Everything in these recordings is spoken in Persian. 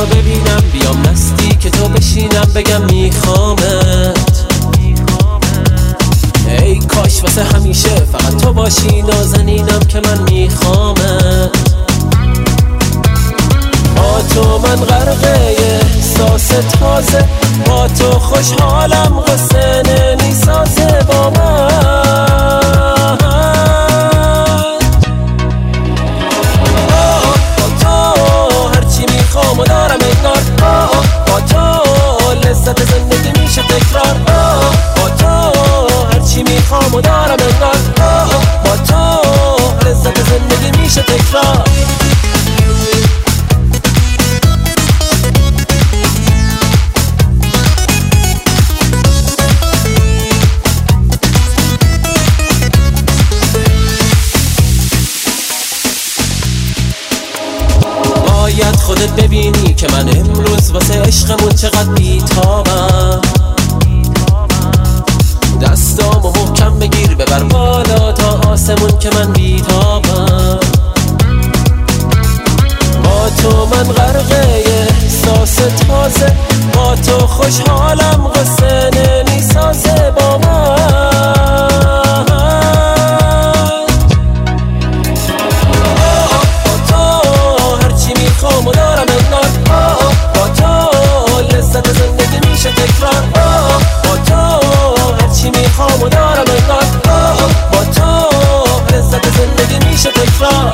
تو ببینم، بیام نزدیک تو بشینم، بگم میخوامت. ای کاش واسه همیشه فقط تو باشی نازنینم که من میخوامت. با تو من غرقه احساس تازه، با تو خوشحالم قصه نمیسازه با من. با تو هرچی میخوام و دارم انگار، با تو لذت زندگی میشه تکرار. با تو هرچی میخوام و دارم انگار، با تو لذت زندگی میشه تکرار. باید خودت ببینی که من امروز واسه عشقمون چقدر بیتابم. دستامو محکم بگیر ببر بالا تا آسمون که من بیتابم. با تو من غرقه احساس تازه، با تو خوشحالم قصه نمیسازه با من. و دارم انگار، با تو لذت زندگی میشه تکرار. با تو هرچی میخوام و دارم انگار، با تو لذت زندگی میشه تکرار.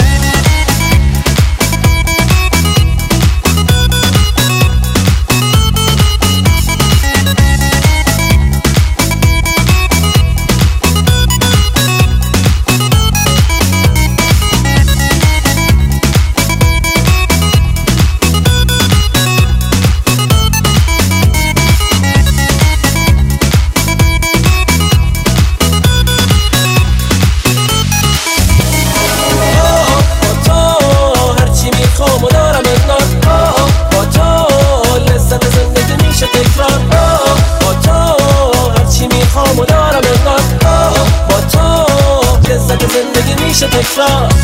با تو هرچی میخوام و دارم انگار، با تو لذت زندگی میشه تکرار.